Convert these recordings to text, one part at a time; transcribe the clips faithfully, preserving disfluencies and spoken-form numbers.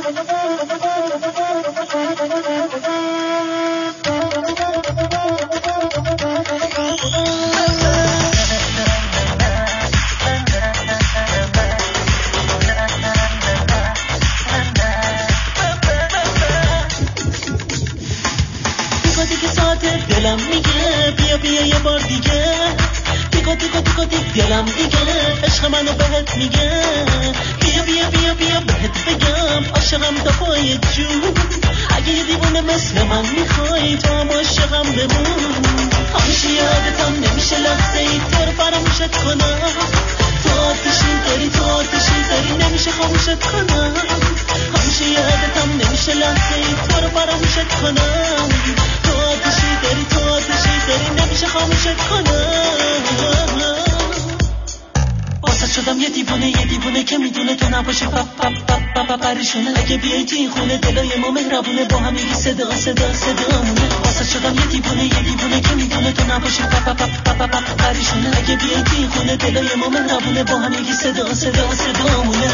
دلم میگه بیا بیا یه بار دیگه، دیگه دیگه دیگه دیگه دلم دیگه عشق منو بهت میگه، بیا بیا بیا بیا بهت بگم عاشقم تا پای جون، اگه یه دیوونه مثل من میخوای تو هم عاشقم بمون، همیشه یادتم نمیشه لحظه ای تو رو فراموشت کنم، تو آتشی داری تو آتشی داری نمیشه خاموشت کنم، همیشه یادتم نمیشه لحظه ای تو رو فراموشت کنم، تو آتشی داری تو آتشی داری نمیشه خاموشت کنم، واسه شدم یه دیوونه یه دیوونه که میدونه تو نباشه پپ پپ پپ پپ پریشونه، اگه بیای تو این خونه دلای ما مهربونه با هم میگی صدا صدا صدامونه، واسه شدم یه دیوونه یه دیوونه که میدونه تو نباشه پپ پپ پپ پپ پریشونه، اگه بیای تو این خونه دلای ما مهربونه با هم میگی صدا صدا صدامونه.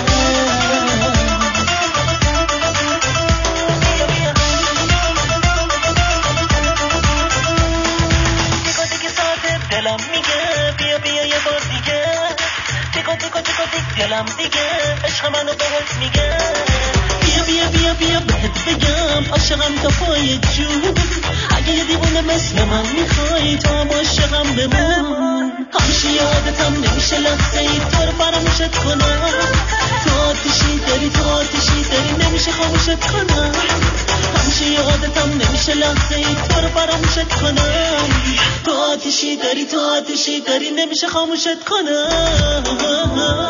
دلم میگه بیا بیا یه بار دیگه، دیگه دیگه دیگه دیگه دلم دیگه عشق منو بهت میگه، بیا بیا بیا بیا بهت بگم عاشقم تا پای جون، اگه یه دیوونه مثل من میخوای تو هم عاشقم بمون، همیشه یادتم نمیشه لحظه ای تو رو فراموشت کنم، تو آتشی داری تو آتشی داری نمیشه خاموشت کنم، همیشه یادتم نمیشه لحظه ای تو رو فراموشت کنم، تو آتشی داری تو آتشی داری نمیشه خاموشت کنم.